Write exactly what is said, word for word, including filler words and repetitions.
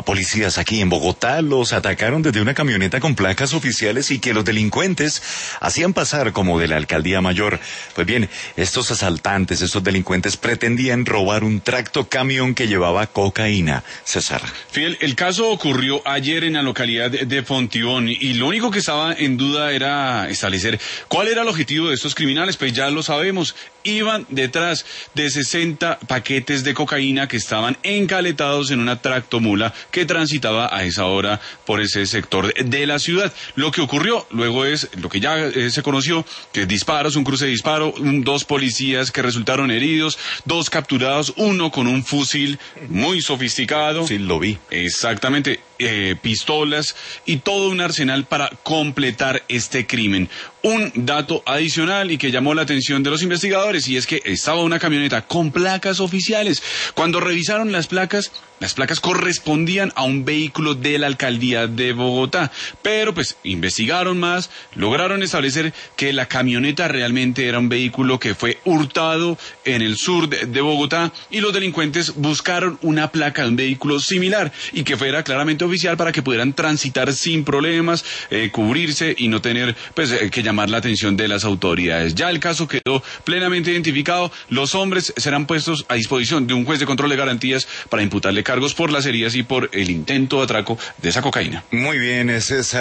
a policías aquí en Bogotá los atacaron desde una camioneta con placas oficiales y que los delincuentes hacían pasar como de la alcaldía mayor. Pues bien, estos asaltantes, estos delincuentes pretendían robar un tracto camión que llevaba cocaína. César. Fidel, el caso ocurrió ayer en la localidad de Fontibón y lo único que estaba en duda era establecer cuál era el objetivo de estos criminales. Pues ya lo sabemos, iban detrás de sesenta paquetes de cocaína que estaban encaletados en una tractomula que transitaba a esa hora por ese sector de la ciudad. Lo que ocurrió luego es lo que ya eh, se conoció, que disparos, un cruce de disparo, un, dos policías que resultaron heridos, dos capturados, uno con un fusil muy sofisticado. Sí, lo vi. Exactamente, eh, pistolas y todo un arsenal para completar este crimen. Un dato adicional y que llamó la atención de los investigadores, y es que estaba una camioneta con placas oficiales. Cuando revisaron las placas, las placas correspondían a un vehículo de la alcaldía de Bogotá. Pero pues investigaron más, lograron establecer que la camioneta realmente era un vehículo que fue hurtado en el sur de, de Bogotá, y los delincuentes buscaron una placa de un vehículo similar y que fuera claramente oficial para que pudieran transitar sin problemas, eh, cubrirse y no tener pues eh, que llamar la atención de las autoridades. Ya el caso quedó plenamente identificado. Los hombres serán puestos a disposición de un juez de control de garantías para imputarle cargos por las heridas y por el intento de atraco de esa cocaína. Muy bien, César.